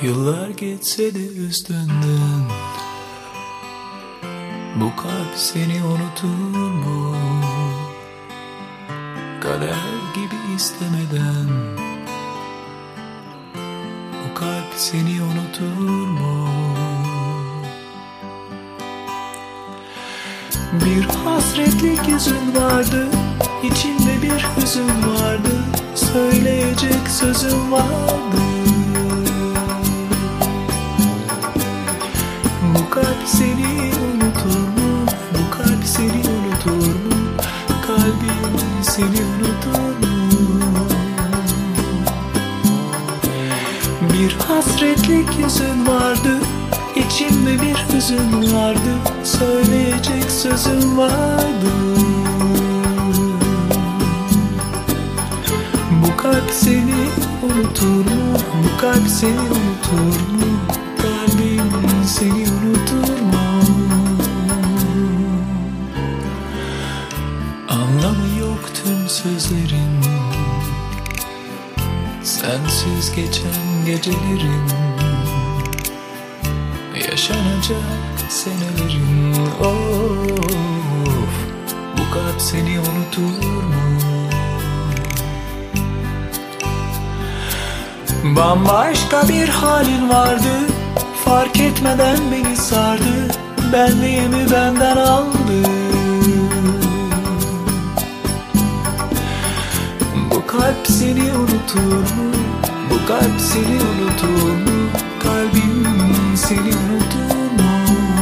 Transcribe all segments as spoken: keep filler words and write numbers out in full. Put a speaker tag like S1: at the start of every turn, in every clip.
S1: Yıllar geçse de üstünden, bu kalp seni unutur mu? Kader gibi istemeden, bu kalp seni unutur mu? Bir hasretlik yüzün vardı, içinde bir hüzün vardı, söyleyecek sözüm vardı. Bu kalp seni unutur mu? Bu kalp seni unutur mu? Kalbim seni unutur mu? Bir hasretlik yüzün vardı, içimde bir hüzün vardı, söyleyecek sözüm vardı. Bu kalp seni unutur mu? Bu kalp seni unutur mu? Kalbim seni unutur mu? Anlamı yok tüm sözlerin, sensiz geçen gecelerin, yaşanacak senelerin. Of, bu kalp seni unutur mu? Bambaşka bir halin vardı, fark etmeden beni sardı, benliğimi benden aldı. Bu kalp seni unutur mu? Bu kalp seni unutur mu? Kalbim seni unutur mu?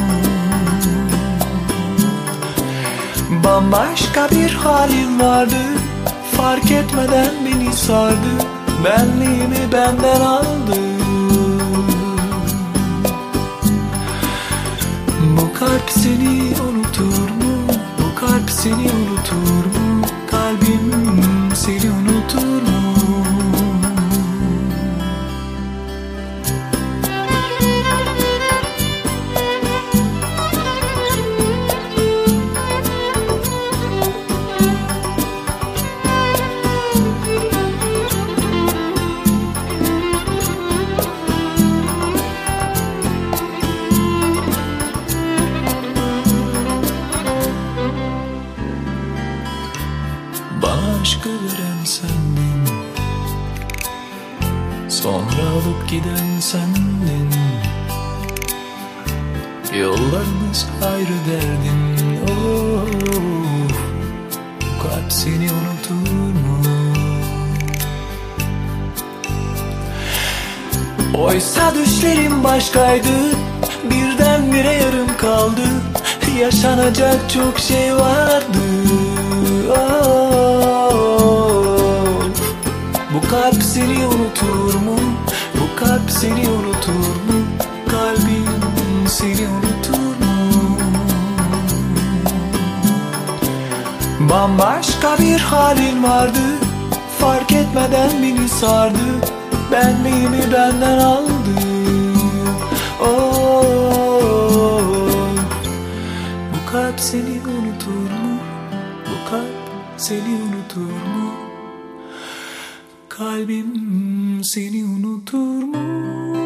S1: Bambaşka bir halin vardı, fark etmeden beni sardı, benliğimi benden aldı. Bu kalp seni unutur mu? Bu kalp seni unutur mu? Kalbim seni unutur mu? Bana aşkı veren sendin, sonra alıp giden sendin. Yollarımız ayrı derdin. Of, bu kalp seni unutur mu? Oysa düşlerim başkaydı, birdenbire yarım kaldı, yaşanacak çok şey vardı. Bu kalp seni unutur mu? Bu kalp seni unutur mu? Kalbim seni unutur mu? Bambaşka bir halin vardı, fark etmeden beni sardı, benliğimi benden aldı. Oh, bu kalp seni unutur mu? Bu kalp seni unutur mu? Kalbim seni unutur mu?